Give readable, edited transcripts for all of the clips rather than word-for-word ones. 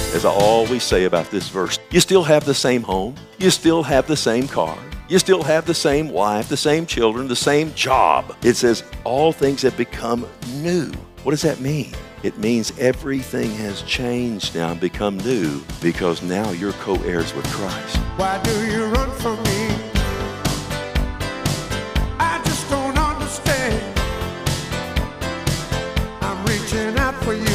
As I always say about this verse, you still have the same home, you still have the same car, you still have the same wife, the same children, the same job. It says all things have become new. What does that mean? It means everything has changed now and become new because now you're co-heirs with Christ. Why do you run from me? I just don't understand. I'm reaching out for you.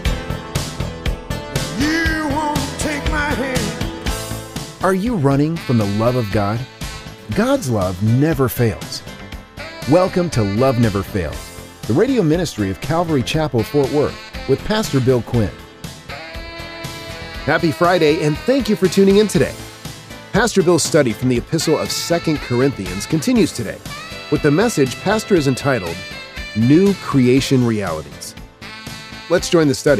You won't take my hand. Are you running from the love of God? God's love never fails. Welcome to Love Never Fails, the radio ministry of Calvary Chapel, Fort Worth, with Pastor Bill Quinn. Happy Friday, and thank you for tuning in today. Pastor Bill's study from the epistle of 2 Corinthians continues today with the message Pastor is entitled, New Creation Realities. Let's join the study.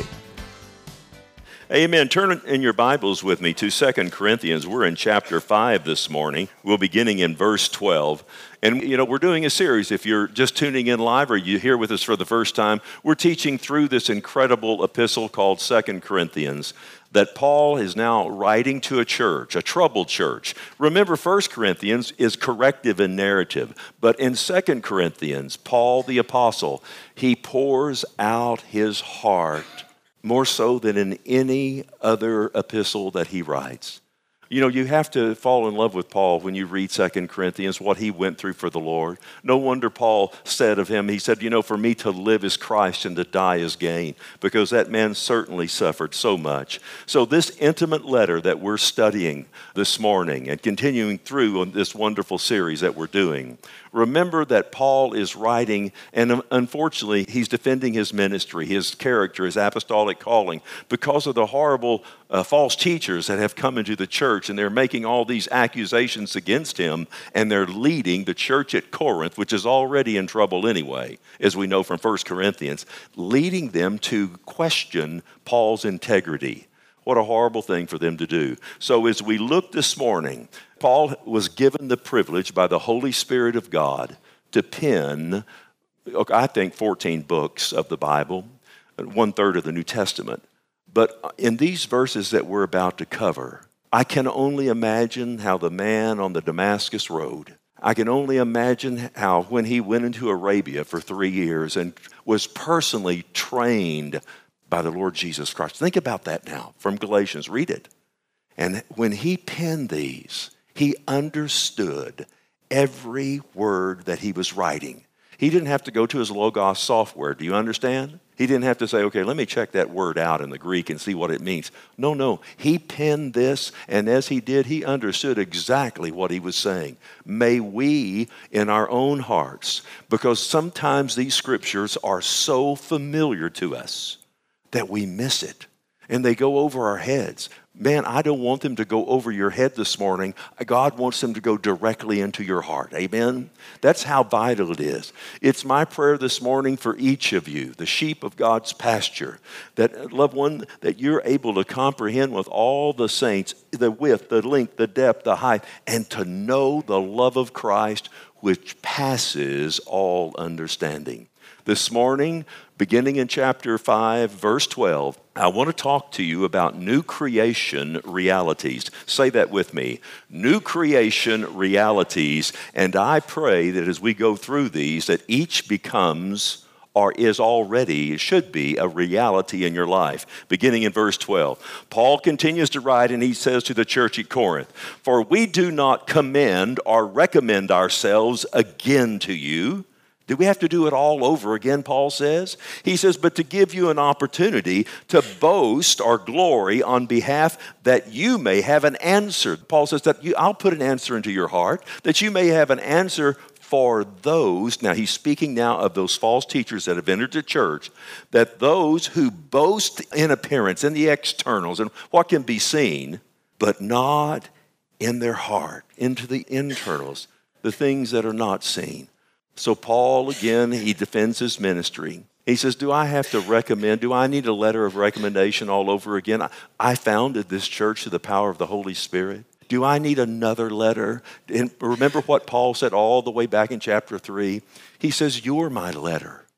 Amen. Turn in your Bibles with me to 2 Corinthians. We're in chapter 5 this morning. We'll be beginning in verse 12. And, we're doing a series. If you're just tuning in live or you're here with us for the first time, we're teaching through this incredible epistle called 2 Corinthians that Paul is now writing to a church, a troubled church. Remember, 1 Corinthians is corrective and narrative. But in 2 Corinthians, Paul the apostle, he pours out his heart more so than in any other epistle that he writes. You have to fall in love with Paul when you read 2 Corinthians, what he went through for the Lord. No wonder Paul said of him, he said, for me to live is Christ and to die is gain, because that man certainly suffered so much. So this intimate letter that we're studying this morning and continuing through on this wonderful series that we're doing, remember that Paul is writing, and unfortunately, he's defending his ministry, his character, his apostolic calling, because of the horrible false teachers that have come into the church, and they're making all these accusations against him, and they're leading the church at Corinth, which is already in trouble anyway, as we know from 1 Corinthians, leading them to question Paul's integrity. What a horrible thing for them to do. So as we look this morning, Paul was given the privilege by the Holy Spirit of God to pen, I think, 14 books of the Bible, 1/3 of the New Testament. But in these verses that we're about to cover, I can only imagine how the man on the Damascus road, I can only imagine how when he went into Arabia for 3 years and was personally trained by the Lord Jesus Christ. Think about that now from Galatians. Read it. And when he penned these, he understood every word that he was writing. He didn't have to go to his Logos software. Do you understand? He didn't have to say, okay, let me check that word out in the Greek and see what it means. No. He penned this, and as he did, he understood exactly what he was saying. May we, in our own hearts, because sometimes these scriptures are so familiar to us that we miss it, and they go over our heads. Man, I don't want them to go over your head this morning. God wants them to go directly into your heart. Amen? That's how vital it is. It's my prayer this morning for each of you, the sheep of God's pasture, that, loved one, that you're able to comprehend with all the saints the width, the length, the depth, the height, and to know the love of Christ which passes all understanding. This morning, beginning in chapter 5, verse 12, I want to talk to you about new creation realities. Say that with me. New creation realities. And I pray that as we go through these, that each becomes or is already, should be, a reality in your life. Beginning in verse 12. Paul continues to write, and he says to the church at Corinth, "For we do not commend or recommend ourselves again to you." Do we have to do it all over again, Paul says? He says, but to give you an opportunity to boast or glory on behalf that you may have an answer. Paul says that I'll put an answer into your heart, that you may have an answer for those, now he's speaking now of those false teachers that have entered the church, that those who boast in appearance, in the externals, and what can be seen, but not in their heart, into the internals, the things that are not seen. So Paul, again, he defends his ministry. He says, do I have to recommend, do I need a letter of recommendation all over again? I founded this church through the power of the Holy Spirit. Do I need another letter? And remember what Paul said all the way back in chapter 3? He says, you're my letter.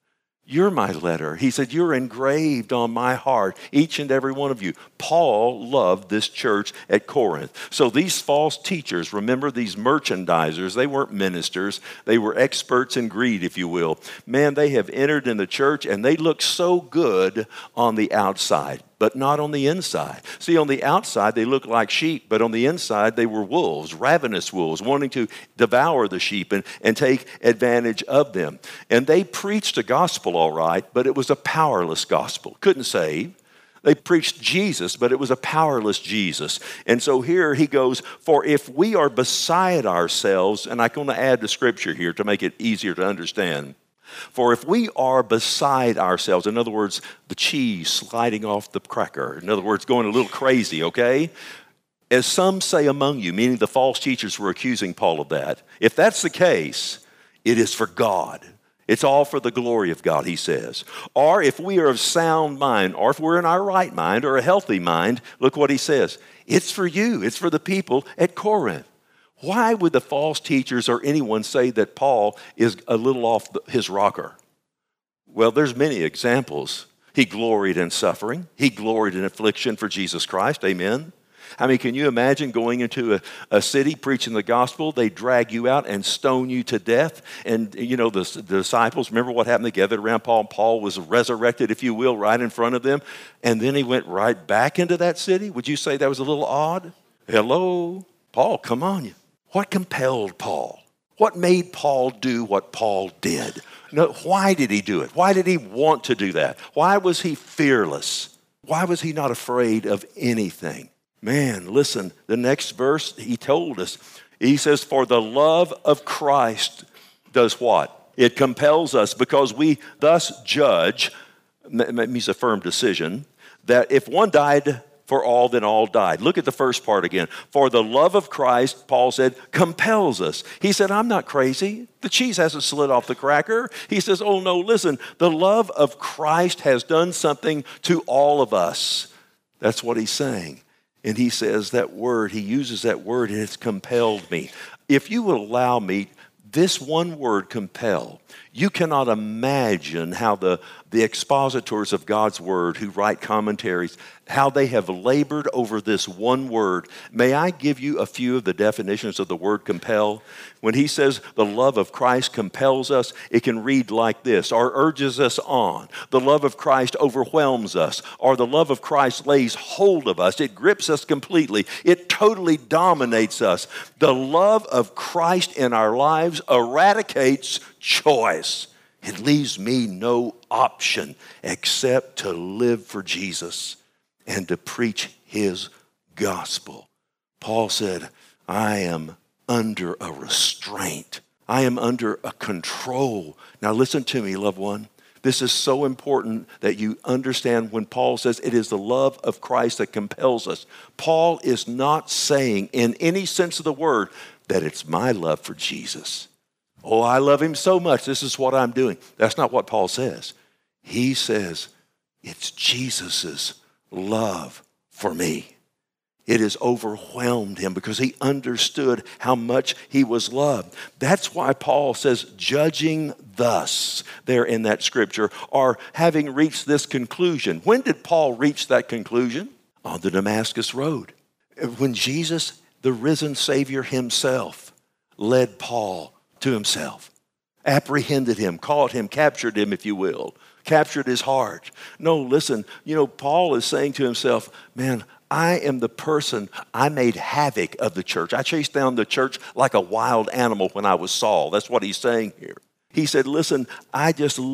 You're my letter. He said, you're engraved on my heart, each and every one of you. Paul loved this church at Corinth. So these false teachers, remember these merchandisers, they weren't ministers. They were experts in greed, if you will. Man, they have entered in the church and they look so good on the outside, but not on the inside. See, on the outside, they look like sheep, but on the inside, they were wolves, ravenous wolves, wanting to devour the sheep and take advantage of them. And they preached a gospel, all right, but it was a powerless gospel. Couldn't save. They preached Jesus, but it was a powerless Jesus. And so here he goes, for if we are beside ourselves, and I'm going to add the scripture here to make it easier to understand. For if we are beside ourselves, in other words, the cheese sliding off the cracker, in other words, going a little crazy, okay? As some say among you, meaning the false teachers were accusing Paul of that. If that's the case, it is for God. It's all for the glory of God, he says. Or if we are of sound mind, or if we're in our right mind or a healthy mind, look what he says. It's for you. It's for the people at Corinth. Why would the false teachers or anyone say that Paul is a little off his rocker? Well, there's many examples. He gloried in suffering. He gloried in affliction for Jesus Christ. Amen. I mean, can you imagine going into a city preaching the gospel? They drag you out and stone you to death. And, you know, the disciples, remember what happened? They gathered around Paul, and Paul was resurrected, if you will, right in front of them. And then he went right back into that city. Would you say that was a little odd? Hello? Paul, come on. What compelled Paul? What made Paul do what Paul did? No, why did he do it? Why did he want to do that? Why was he fearless? Why was he not afraid of anything? Man, listen, the next verse he told us, he says, for the love of Christ does what? It compels us because we thus judge, it means a firm decision, that if one died for all, then all died. Look at the first part again. For the love of Christ, Paul said, compels us. He said, I'm not crazy. The cheese hasn't slid off the cracker. He says, oh no, listen, the love of Christ has done something to all of us. That's what he's saying. And he says that word, he uses that word, and it's compelled me. If you will allow me, this one word, compel, you cannot imagine how the expositors of God's word who write commentaries, how they have labored over this one word. May I give you a few of the definitions of the word compel? When he says the love of Christ compels us, it can read like this, or urges us on. The love of Christ overwhelms us, or the love of Christ lays hold of us. It grips us completely. It totally dominates us. The love of Christ in our lives eradicates choice. It leaves me no option except to live for Jesus and to preach his gospel. Paul said, I am under a restraint. I am under a control. Now listen to me, loved one. This is so important that you understand when Paul says it is the love of Christ that compels us. Paul is not saying in any sense of the word that it's my love for Jesus. Oh, I love him so much. This is what I'm doing. That's not what Paul says. He says it's Jesus's love for me. It has overwhelmed him because he understood how much he was loved. That's why Paul says, judging thus, there in that scripture, or having reached this conclusion. When did Paul reach that conclusion? On the Damascus Road. When Jesus, the risen Savior himself, led Paul to himself, apprehended him, caught him, captured him, if you will, captured his heart. No, listen, Paul is saying to himself, man, I am the person, I made havoc of the church. I chased down the church like a wild animal when I was Saul. That's what he's saying here. He said, listen, I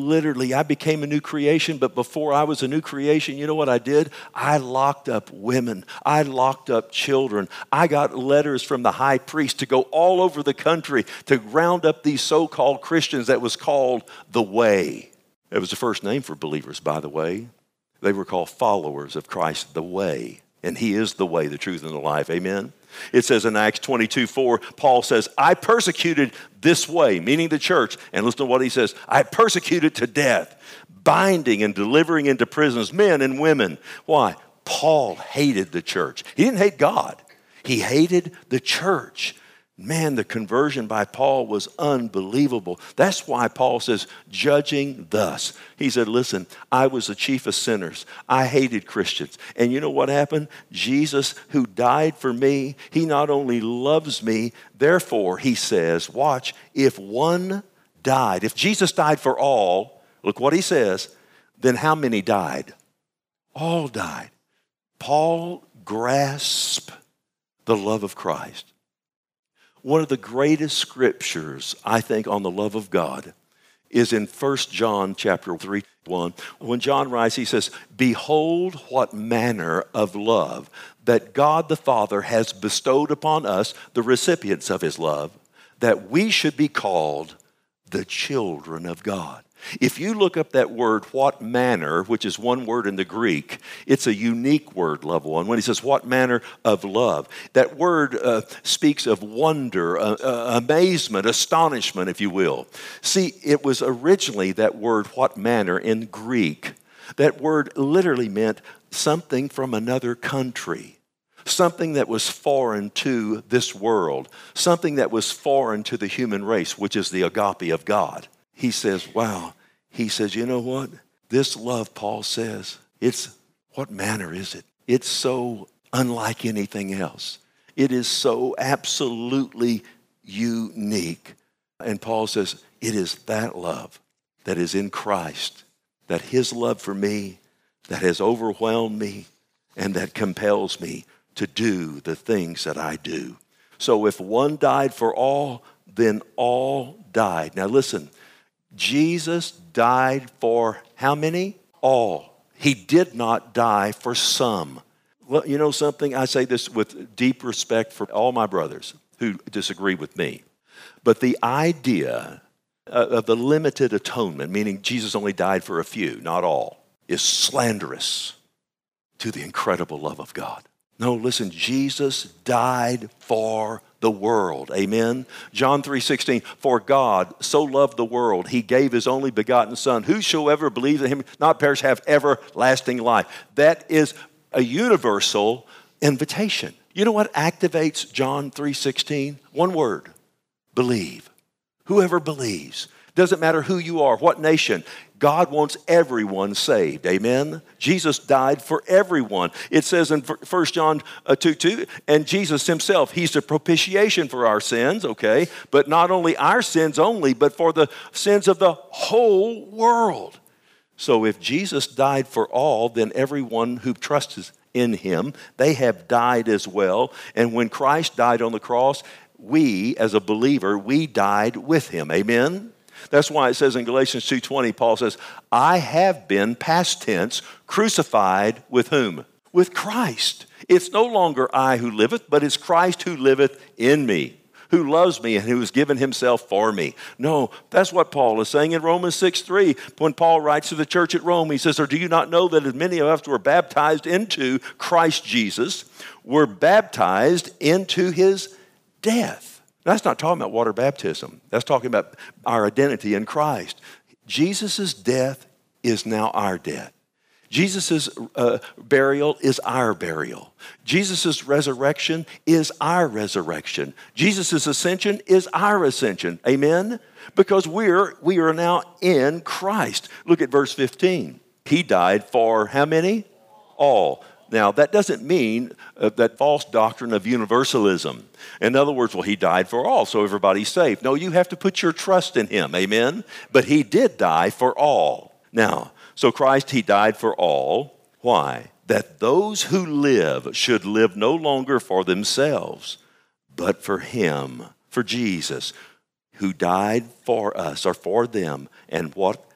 became a new creation, but before I was a new creation, you know what I did? I locked up women. I locked up children. I got letters from the high priest to go all over the country to round up these so-called Christians that was called the Way. It was the first name for believers, by the way. They were called followers of Christ, the Way. And he is the way, the truth, and the life. Amen? It says in Acts 22:4, Paul says, I persecuted this way, meaning the church. And listen to what he says. I persecuted to death, binding and delivering into prisons men and women. Why? Paul hated the church. He didn't hate God. He hated the church. Man, the conversion by Paul was unbelievable. That's why Paul says, judging thus. He said, listen, I was the chief of sinners. I hated Christians. And you know what happened? Jesus, who died for me, he not only loves me, therefore, he says, watch, if one died, if Jesus died for all, look what he says, then how many died? All died. Paul grasped the love of Christ. One of the greatest scriptures, I think, on the love of God is in 1 John chapter 3:1. When John writes, he says, behold what manner of love that God the Father has bestowed upon us, the recipients of his love, that we should be called the children of God. If you look up that word, what manner, which is one word in the Greek, it's a unique word, loved one. When he says, what manner of love, that word speaks of wonder, amazement, astonishment, if you will. See, it was originally that word, what manner, in Greek. That word literally meant something from another country, something that was foreign to this world, something that was foreign to the human race, which is the agape of God. He says, wow. He says, you know what? This love, Paul says, what manner is it? It's so unlike anything else. It is so absolutely unique. And Paul says, it is that love that is in Christ, that his love for me, that has overwhelmed me, and that compels me to do the things that I do. So if one died for all, then all died. Now listen, Jesus died for how many? All. He did not die for some. Well, you know something? I say this with deep respect for all my brothers who disagree with me. But the idea of the limited atonement, meaning Jesus only died for a few, not all, is slanderous to the incredible love of God. No, listen, Jesus died for the world. Amen? John 3:16, for God so loved the world, he gave his only begotten Son. Whosoever believes in him not perish, have everlasting life. That is a universal invitation. You know what activates John 3:16? One word, believe. Whoever believes. Doesn't matter who you are, what nation. God wants everyone saved. Amen? Jesus died for everyone. It says in 1 John 2:2, and Jesus himself, he's the propitiation for our sins, okay? But not only our sins only, but for the sins of the whole world. So if Jesus died for all, then everyone who trusts in him, they have died as well. And when Christ died on the cross, we, as a believer, we died with him. Amen? That's why it says in Galatians 2:20, Paul says, I have been, past tense, crucified with whom? With Christ. It's no longer I who liveth, but it's Christ who liveth in me, who loves me and who has given himself for me. No, that's what Paul is saying in Romans 6:3. When Paul writes to the church at Rome, he says, or do you not know that as many of us were baptized into Christ Jesus, were baptized into his death? That's not talking about water baptism. That's talking about our identity in Christ. Jesus' death is now our death. Jesus' burial is our burial. Jesus' resurrection is our resurrection. Jesus' ascension is our ascension. Amen? Because we are now in Christ. Look at verse 15. He died for how many? All. Now, that doesn't mean that false doctrine of universalism. In other words, well, he died for all, so everybody's saved. No, you have to put your trust in him, amen? But he did die for all. Now, so Christ, he died for all. Why? That those who live should live no longer for themselves, but for him, for Jesus, who died for us, or for them, and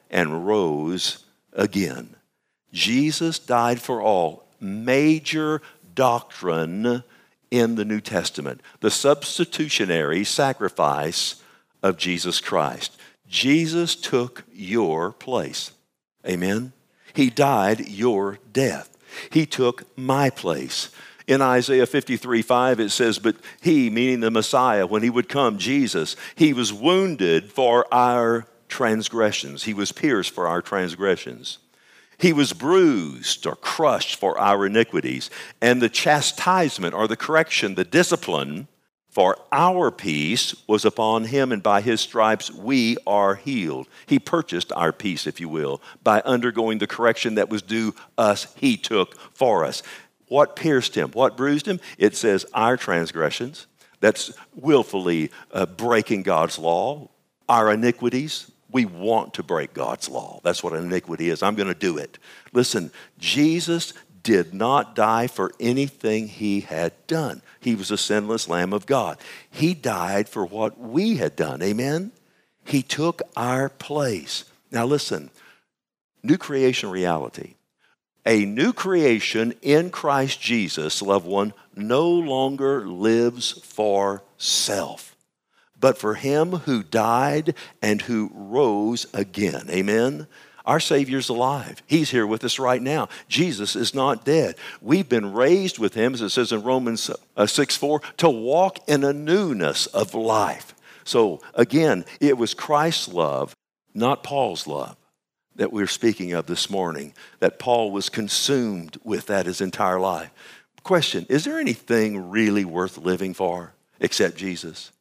rose again. Jesus died for all. Major doctrine in the New Testament, the substitutionary sacrifice of Jesus Christ. Jesus took your place. Amen? He died your death. He took my place. In Isaiah 53:5 it says, but he, meaning the Messiah, when he would come, Jesus, he was wounded for our transgressions. He was pierced for our transgressions. He was bruised or crushed for our iniquities, and the chastisement or the correction, the discipline For our peace was upon him, and by his stripes we are healed. He purchased our peace, if you will, by undergoing the correction that was due us, he took for us. What pierced him? What bruised him? It says our transgressions. That's willfully breaking God's law. Our iniquities. We want to break God's law. That's what an iniquity is. I'm going to do it. Listen, Jesus did not die for anything he had done. He was a sinless Lamb of God. He died for what we had done. Amen? He took our place. Now listen, new creation reality. A new creation in Christ Jesus, loved one, no longer lives for self, but for him who died and who rose again. Amen? Our Savior's alive. He's here with us right now. Jesus is not dead. We've been raised with him, as it says in Romans 6:4, to walk in a newness of life. So again, it was Christ's love, not Paul's love, that we're speaking of this morning, that Paul was consumed with that his entire life. Question, is there anything really worth living for except Jesus?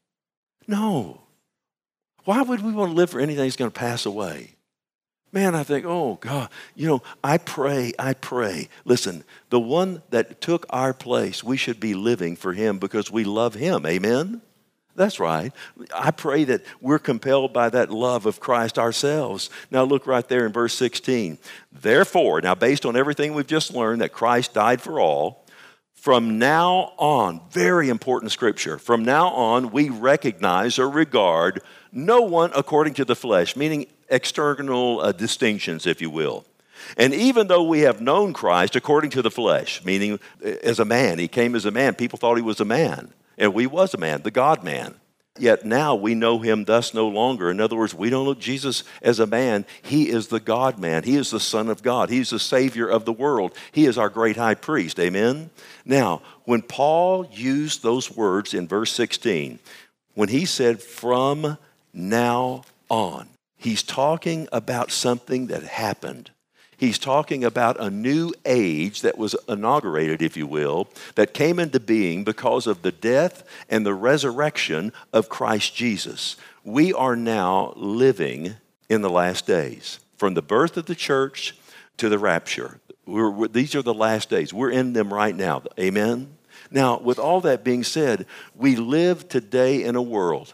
No. Why would we want to live for anything that's going to pass away? Man, I think, oh God, I pray. Listen, the one that took our place, we should be living for him because we love him. Amen? That's right. I pray that we're compelled by that love of Christ ourselves. Now look right there in verse 16. Therefore, now based on everything we've just learned that Christ died for all, from now on, very important scripture, from now on we recognize or regard no one according to the flesh, meaning external distinctions, if you will. And even though we have known Christ according to the flesh, meaning as a man, he came as a man, people thought he was a man, and we was a man, the God-man. Yet now we know him thus no longer. In other words, we don't look Jesus as a man. He is the God-man. He is the Son of God. He's the Savior of the world. He is our great high priest. Amen? Now, when Paul used those words in verse 16, when he said, from now on, he's talking about something that happened. He's talking about a new age that was inaugurated, if you will, that came into being because of the death and the resurrection of Christ Jesus. We are now living in the last days. From the birth of the church to the rapture. These are the last days. We're in them right now. Amen? Now, with all that being said, we live today in a world.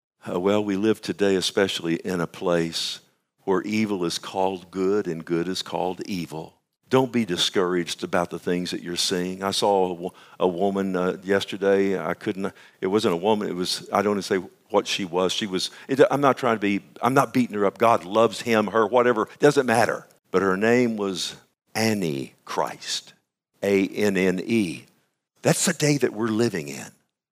We live today especially in a place where evil is called good and good is called evil. Don't be discouraged about the things that you're seeing. I saw a woman yesterday. It wasn't a woman. I don't want to say what she was. I'm not beating her up. God loves him, her, whatever. Doesn't matter. But her name was Annie Christ. A-N-N-E. That's the day that we're living in.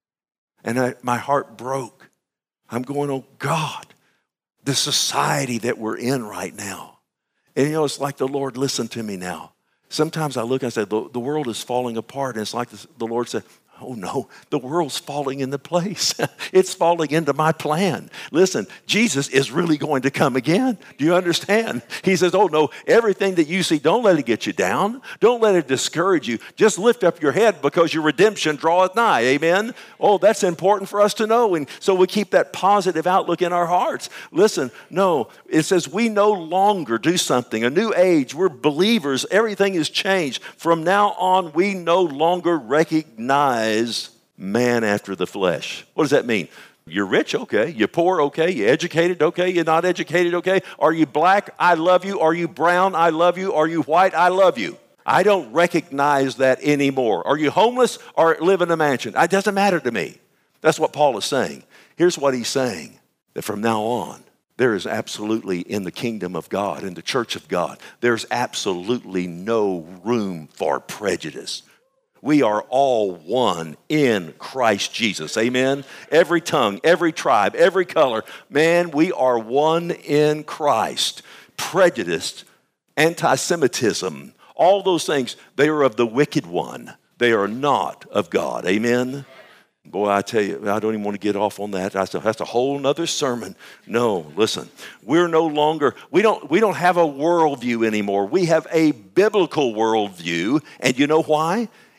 And my heart broke. I'm going, oh God. The society that we're in right now. And it's like the Lord, listen to me now. Sometimes I look and I say, the world is falling apart. And it's like the Lord said, oh no, the world's falling into place. It's falling into my plan. Listen, Jesus is really going to come again. Do you understand? He says, oh no, everything that you see, don't let it get you down. Don't let it discourage you. Just lift up your head because your redemption draweth nigh. Amen? Oh, that's important for us to know. And so we keep that positive outlook in our hearts. Listen, no, it says we no longer do something. A new age, we're believers. Everything is changed. From now on, we no longer recognize man after the flesh. What does that mean? You're rich, okay. You're poor, okay. You're educated, okay. You're not educated, okay. Are you black? I love you. Are you brown? I love you. Are you white? I love you. I don't recognize that anymore. Are you homeless or live in a mansion? It doesn't matter to me. That's what Paul is saying. Here's what he's saying, that from now on, there is absolutely in the kingdom of God, in the church of God, there's absolutely no room for prejudice. We are all one in Christ Jesus. Amen? Every tongue, every tribe, every color. Man, we are one in Christ. Prejudice, anti-Semitism, all those things, they are of the wicked one. They are not of God. Amen? Boy, I tell you, I don't even want to get off on that. That's a whole nother sermon. No, listen, we're no longer, we don't have a worldview anymore. We have a biblical worldview. And you know why?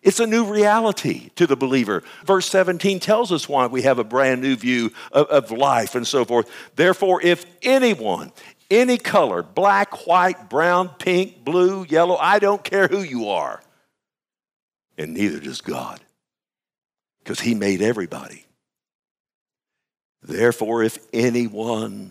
It's a new reality to the believer. Verse 17 tells us why we have a brand new view of life and so forth. Therefore, if anyone, any color, black, white, brown, pink, blue, yellow, I don't care who you are. And neither does God, because he made everybody. Therefore, if anyone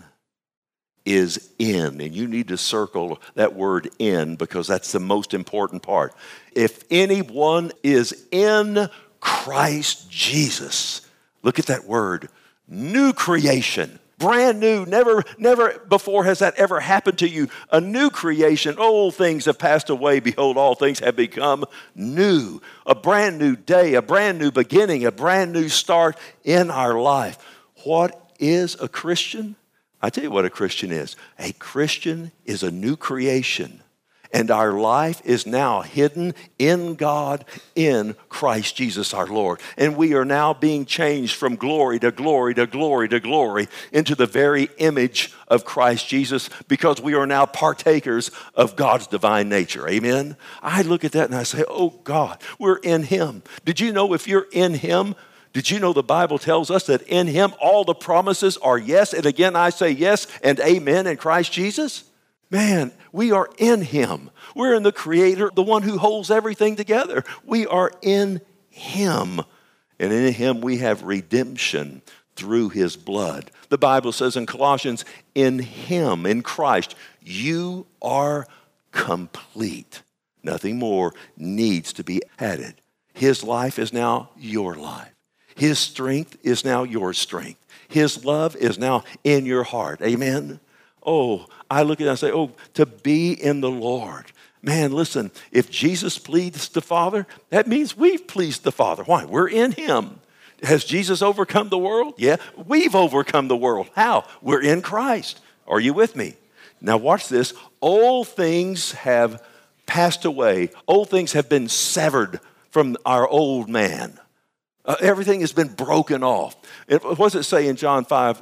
is in, and you need to circle that word in because that's the most important part. If anyone is in Christ Jesus, look at that word, new creation, brand new, never before has that ever happened to you. A new creation, old things have passed away, behold, all things have become new. A brand new day, a brand new beginning, a brand new start in our life. What is a Christian? I tell you what a Christian is. A Christian is a new creation, and our life is now hidden in God in Christ Jesus our Lord. And we are now being changed from glory to glory to glory to glory into the very image of Christ Jesus because we are now partakers of God's divine nature. Amen? I look at that and I say, oh God, we're in him. Did you know if you're in him, did you know the Bible tells us that in him all the promises are yes? And again, I say yes and amen in Christ Jesus. Man, we are in him. We're in the Creator, the one who holds everything together. We are in him. And in him we have redemption through his blood. The Bible says in Colossians, in him, in Christ, you are complete. Nothing more needs to be added. His life is now your life. His strength is now your strength. His love is now in your heart. Amen? Oh, I look at it and say, oh, to be in the Lord. Man, listen, if Jesus pleased the Father, that means we've pleased the Father. Why? We're in him. Has Jesus overcome the world? Yeah, we've overcome the world. How? We're in Christ. Are you with me? Now watch this. Old things have passed away. Old things have been severed from our old man. Everything has been broken off. What does it say in John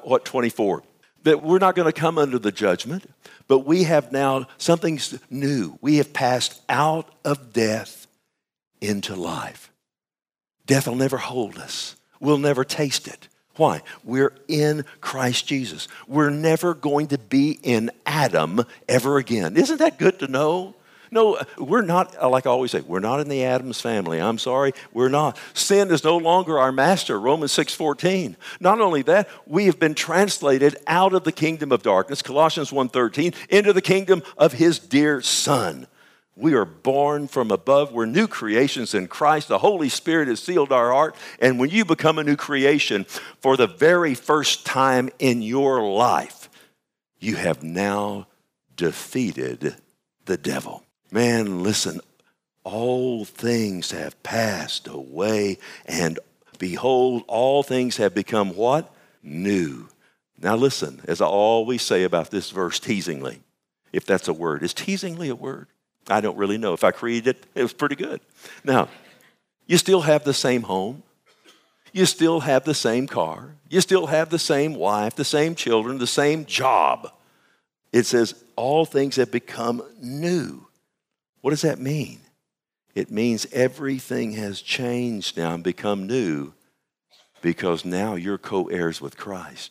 5:24? That we're not going to come under the judgment, but we have now something new. We have passed out of death into life. Death will never hold us. We'll never taste it. Why? We're in Christ Jesus. We're never going to be in Adam ever again. Isn't that good to know? No, we're not, like I always say, we're not in the Adams family. I'm sorry, we're not. Sin is no longer our master, Romans 6:14. Not only that, we have been translated out of the kingdom of darkness, Colossians 1:13, into the kingdom of his dear Son. We are born from above. We're new creations in Christ. The Holy Spirit has sealed our heart. And when you become a new creation, for the very first time in your life, you have now defeated the devil. Man, listen, all things have passed away, and behold, all things have become what? New. Now listen, as I always say about this verse, teasingly, if that's a word. Is teasingly a word? I don't really know. If I created it, it was pretty good. Now, you still have the same home. You still have the same car. You still have the same wife, the same children, the same job. It says all things have become new. What does that mean? It means everything has changed now and become new because now you're co-heirs with Christ.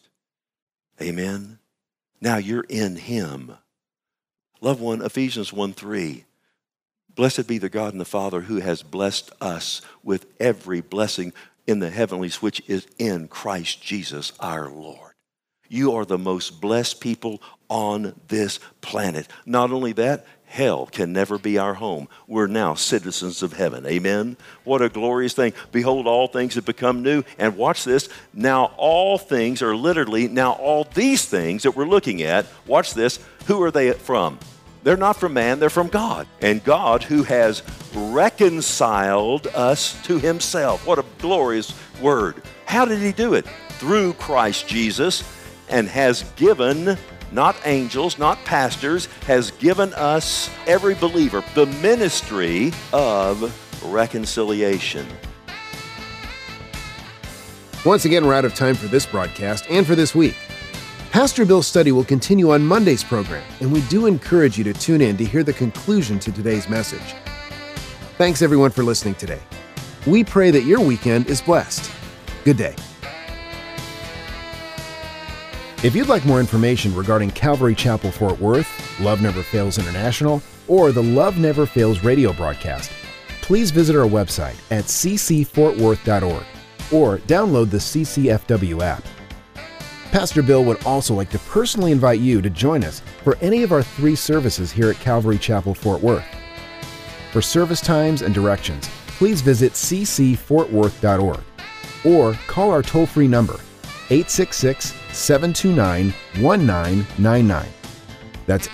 Amen? Now you're in him. Loved one, Ephesians 1:3. Blessed be the God and the Father who has blessed us with every blessing in the heavenlies, which is in Christ Jesus our Lord. You are the most blessed people on this planet. Not only that, hell can never be our home. We're now citizens of heaven. Amen? What a glorious thing. Behold, all things have become new. And watch this. Now all things are literally, now all these things that we're looking at, watch this, who are they from? They're not from man, they're from God. And God who has reconciled us to himself. What a glorious word. How did he do it? Through Christ Jesus, and has given, not angels, not pastors, has given us, every believer, the ministry of reconciliation. Once again, we're out of time for this broadcast and for this week. Pastor Bill's study will continue on Monday's program, and we do encourage you to tune in to hear the conclusion to today's message. Thanks everyone for listening today. We pray that your weekend is blessed. Good day. If you'd like more information regarding Calvary Chapel Fort Worth, Love Never Fails International, or the Love Never Fails radio broadcast, please visit our website at ccfortworth.org or download the CCFW app. Pastor Bill would also like to personally invite you to join us for any of our 3 services here at Calvary Chapel Fort Worth. For service times and directions, please visit ccfortworth.org or call our toll-free number, 866-729-1999. That's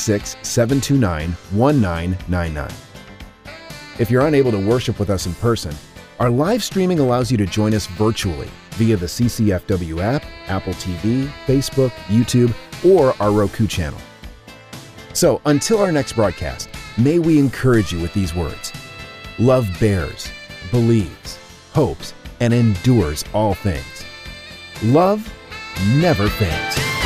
866-729-1999. If you're unable to worship with us in person, our live streaming allows you to join us virtually via the CCFW app, Apple TV, Facebook, YouTube, or our Roku channel. So until our next broadcast, may we encourage you with these words. Love bears, believes, hopes, and endures all things. Love never fails.